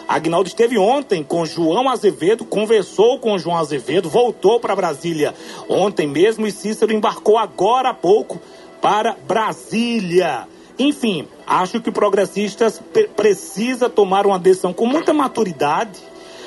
Aguinaldo esteve ontem com João Azevedo, conversou com João Azevedo, voltou para Brasília ontem mesmo e Cícero embarcou agora há pouco para Brasília. Enfim, acho que o Progressistas precisa tomar uma decisão com muita maturidade,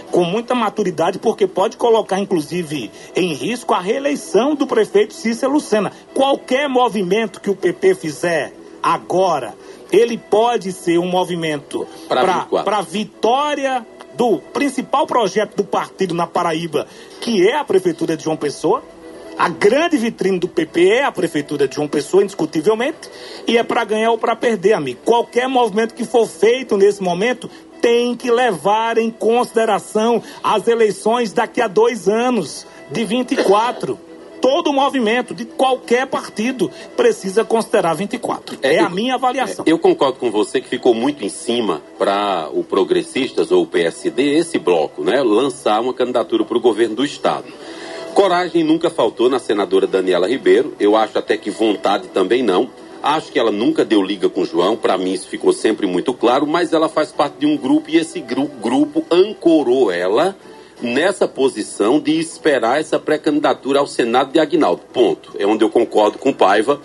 porque pode colocar, inclusive, em risco a reeleição do prefeito Cícero Lucena. Qualquer movimento que o PP fizer agora, ele pode ser um movimento para a vitória do principal projeto do partido na Paraíba, que é a Prefeitura de João Pessoa. A grande vitrine do PP é a Prefeitura de João Pessoa, indiscutivelmente, e é para ganhar ou para perder, amigo. Qualquer movimento que for feito nesse momento tem que levar em consideração as eleições daqui a 2 anos, de 24. Todo movimento de qualquer partido precisa considerar 24. É a minha avaliação. Eu concordo com você que ficou muito em cima para o Progressistas ou o PSD, esse bloco, né, lançar uma candidatura para o governo do Estado. Coragem nunca faltou na senadora Daniela Ribeiro, eu acho até que vontade também não. Acho que ela nunca deu liga com o João, para mim isso ficou sempre muito claro, mas ela faz parte de um grupo e esse grupo ancorou ela nessa posição de esperar essa pré-candidatura ao Senado de Aguinaldo. Ponto. É onde eu concordo com o Paiva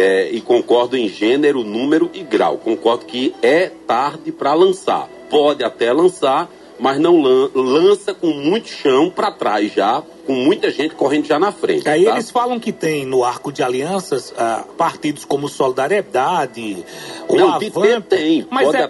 e concordo em gênero, número e grau. Concordo que é tarde para lançar. Pode até lançar, mas não lança com muito chão para trás já, com muita gente correndo já na frente. Aí eles falam que tem no arco de alianças partidos como Solidariedade, o Avante, tem,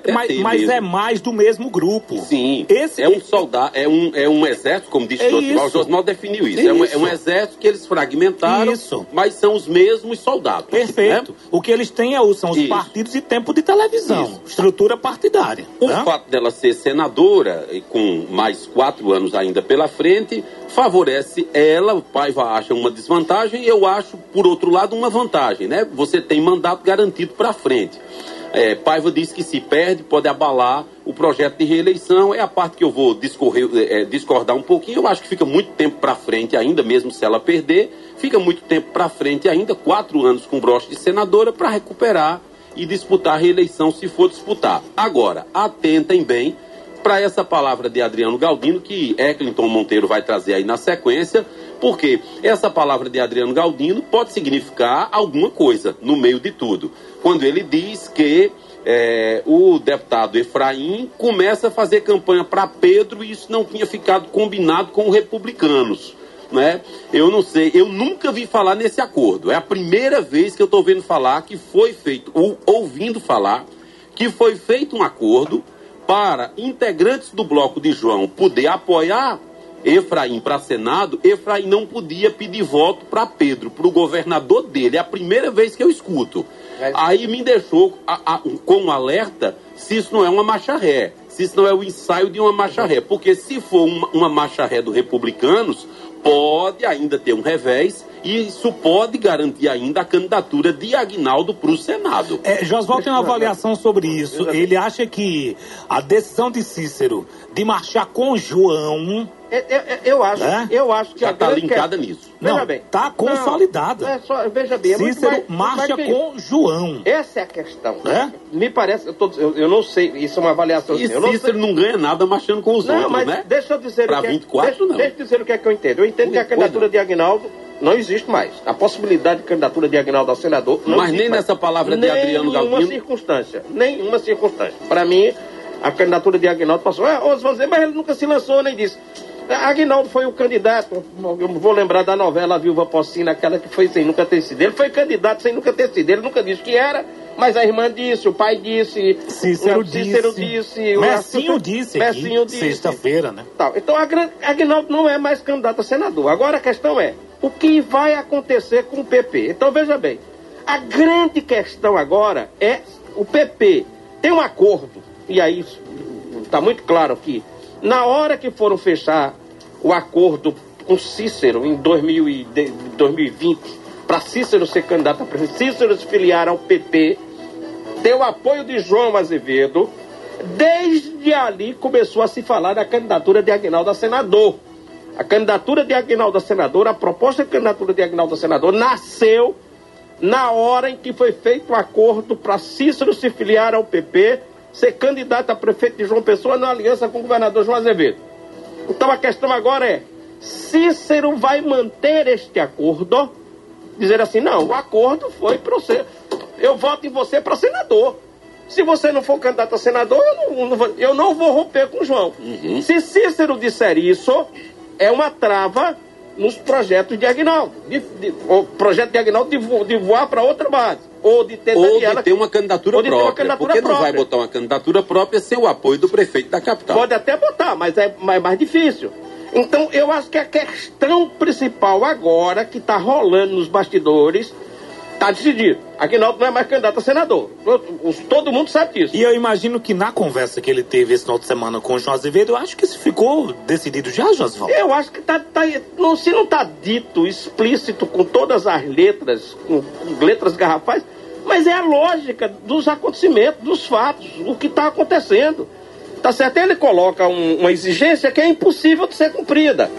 mas é mais do mesmo grupo. Sim, um soldado, é um exército, como disse o Josmal definiu isso. É um exército que eles fragmentaram, mas são os mesmos soldados. Perfeito. Né? O que eles têm são os partidos e tempo de televisão, estrutura partidária. O fato dela ser senadora, e com mais 4 anos ainda pela frente, favorece ela. O Paiva acha uma desvantagem e eu acho, por outro lado, uma vantagem, né? Você tem mandato garantido para frente. Paiva diz que se perde, pode abalar o projeto de reeleição. É a parte que eu vou discordar um pouquinho. Eu acho que fica muito tempo para frente ainda, mesmo se ela perder. Fica muito tempo para frente ainda, 4 anos com broche de senadora para recuperar e disputar a reeleição, se for disputar. Agora, atentem bem para essa palavra de Adriano Galdino, que Eklington Monteiro vai trazer aí na sequência, porque essa palavra de Adriano Galdino pode significar alguma coisa no meio de tudo. Quando ele diz que o deputado Efraim começa a fazer campanha para Pedro e isso não tinha ficado combinado com os republicanos, né? Eu não sei, eu nunca vi falar nesse acordo. É a primeira vez que eu estou vendo falar que foi feito, ou ouvindo falar, que foi feito um acordo para integrantes do bloco de João poder apoiar Efraim para Senado. Efraim não podia pedir voto para Pedro, para o governador dele. É a primeira vez que eu escuto. Aí me deixou com um alerta se isso não é uma marcha-ré, se isso não é o ensaio de uma marcha-ré. Porque se for uma marcha-ré dos republicanos, pode ainda ter um revés e isso pode garantir ainda a candidatura de Aguinaldo para o Senado. Josval tem uma avaliação sobre isso. Ele acha que a decisão de Cícero de marchar com João... Eu acho que já está linkada nisso. Não, está consolidada. Veja bem, Cícero marcha com João. Essa é a questão. Me parece, eu não sei, isso é uma avaliação. E Cícero não ganha nada marchando com os outros, mas né? Deixa eu dizer para 24, não. Deixa eu dizer o que é que eu entendo. Eu entendo que a candidatura de Aguinaldo não existe mais. A possibilidade de candidatura de Aguinaldo ao senador não existe nem mais. Nessa palavra de Adriano Galdino? Nenhuma circunstância. Para mim, a candidatura de Aguinaldo passou. Outros vão dizer, mas ele nunca se lançou, nem disse. Aguinaldo foi o candidato, eu vou lembrar da novela A Viúva Pocinha, aquela que foi sem nunca ter sido. Ele foi candidato sem nunca ter sido. Ele nunca disse que era, mas a irmã disse, o pai disse, Cícero disse, Messinho disse sexta-feira, né? Então Aguinaldo não é mais candidato a senador. Agora a questão é, o que vai acontecer com o PP? Então veja bem, a grande questão agora é o PP tem um acordo, e aí está muito claro que na hora que foram fechar o acordo com Cícero em 2020, para Cícero ser candidato a presidente, Cícero se filiar ao PP, ter o apoio de João Azevedo, desde ali começou a se falar da candidatura de Aguinaldo a senador. A candidatura de Aguinaldo a senador, a proposta de candidatura de Aguinaldo a senador nasceu na hora em que foi feito o acordo para Cícero se filiar ao PP ser candidato a prefeito de João Pessoa na aliança com o governador João Azevedo. Então a questão agora é, Cícero vai manter este acordo, dizer assim, não, o acordo foi para você, eu voto em você para senador. Se você não for candidato a senador, eu não vou romper com o João. Se Cícero disser isso, é uma trava nos projetos de Aguinaldo. O projeto de Aguinaldo de voar para outra base. Ou de ter uma candidatura própria. Porque não vai botar uma candidatura própria sem o apoio do prefeito da capital. Pode até botar, mas é mais difícil. Então, eu acho que a questão principal agora, que está rolando nos bastidores, está decidido. Aguinaldo não é mais candidato a senador. Todo mundo sabe disso. E eu imagino que na conversa que ele teve esse final de semana com o João Azevedo, eu acho que isso ficou decidido já, Josival? Eu acho que se não está dito, explícito, com todas as letras, com letras garrafais, mas é a lógica dos acontecimentos, dos fatos, o que está acontecendo. Tá certo? Ele coloca uma exigência que é impossível de ser cumprida.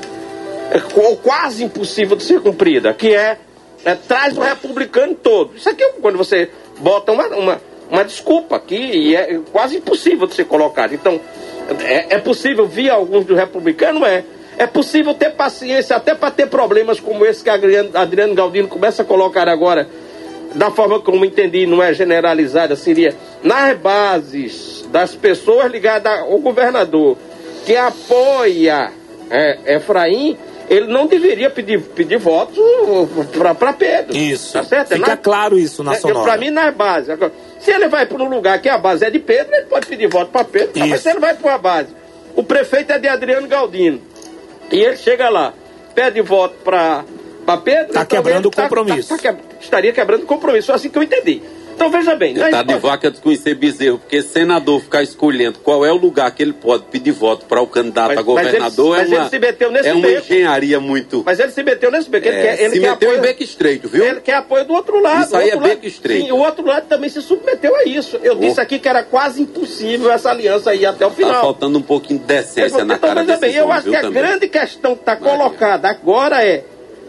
Ou quase impossível de ser cumprida, que traz o republicano todo. Isso aqui, quando você bota uma desculpa aqui, e é quase impossível de ser colocado. Então, é possível vir alguns do republicano? É possível ter paciência até para ter problemas como esse que Adriano Galdino começa a colocar agora, da forma como entendi, não é generalizada, seria nas bases das pessoas ligadas ao governador que apoia Efraim, ele não deveria pedir votos para Pedro. Isso. Tá certo? Fica claro isso na sonora. Para mim, nas bases. Se ele vai para um lugar que a base é de Pedro, ele pode pedir voto para Pedro. Tá? Mas se ele vai para uma base, o prefeito é de Adriano Galdino, e ele chega lá, pede voto para Pedro... Está quebrando o compromisso. Estaria quebrando o compromisso, assim que eu entendi. Então, veja bem... Está de vaca desconhecer bezerro, porque senador ficar escolhendo qual é o lugar que ele pode pedir voto para o candidato a governador ele se meteu nesse uma engenharia muito... Mas ele se meteu nesse beco. Ele se meteu em beco estreito, viu? Ele quer apoio do outro lado. Isso aí é beco estreito. Sim, o outro lado também se submeteu a isso. Eu disse aqui que era quase impossível essa aliança aí até o final. Está faltando um pouquinho de decência na cara desse homem, eu acho que a grande questão que está colocada agora é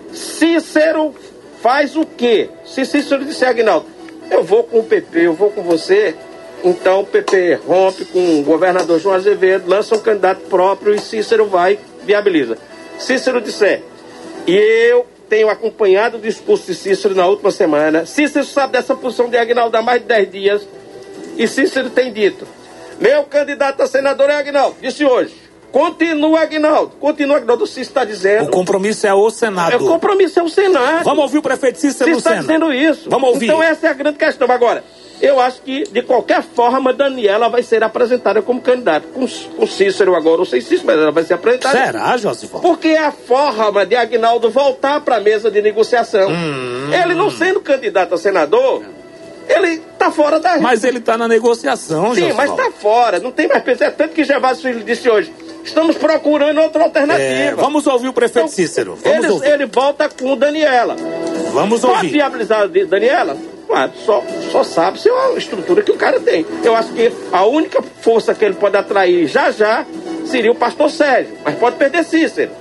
Cícero faz o quê? Se Cícero disser, Aguinaldo, eu vou com o PP, eu vou com você, então o PP rompe com o governador João Azevedo, lança um candidato próprio e Cícero vai, viabiliza. Cícero disser, e eu tenho acompanhado o discurso de Cícero na última semana, Cícero sabe dessa posição de Aguinaldo há mais de 10 dias, e Cícero tem dito, meu candidato a senador é Aguinaldo, disse hoje. Continua, Aguinaldo. O Cícero está dizendo... O compromisso é o Senado. O compromisso é o Senado. Vamos ouvir o prefeito Cícero Lucena. Está dizendo isso. Vamos ouvir. Então essa é a grande questão. Agora, eu acho que, de qualquer forma, Daniela vai ser apresentada como candidata. Com Cícero agora, não sei se Cícero, mas ela vai ser apresentada. Será, Josival? Porque é a forma de Aguinaldo voltar para a mesa de negociação. Ele não sendo candidato a senador... Ele está fora da... Mas ele está na negociação, Sim, Josival. mas está fora. Não tem mais peso. É tanto que Gervásio Filho disse hoje. Estamos procurando outra alternativa. Vamos ouvir o prefeito Cícero. Ele volta com Daniela. Vamos ouvir. Pode viabilizar Daniela? Claro, só sabe se é uma estrutura que o cara tem. Eu acho que a única força que ele pode atrair já seria o pastor Sérgio. Mas pode perder Cícero.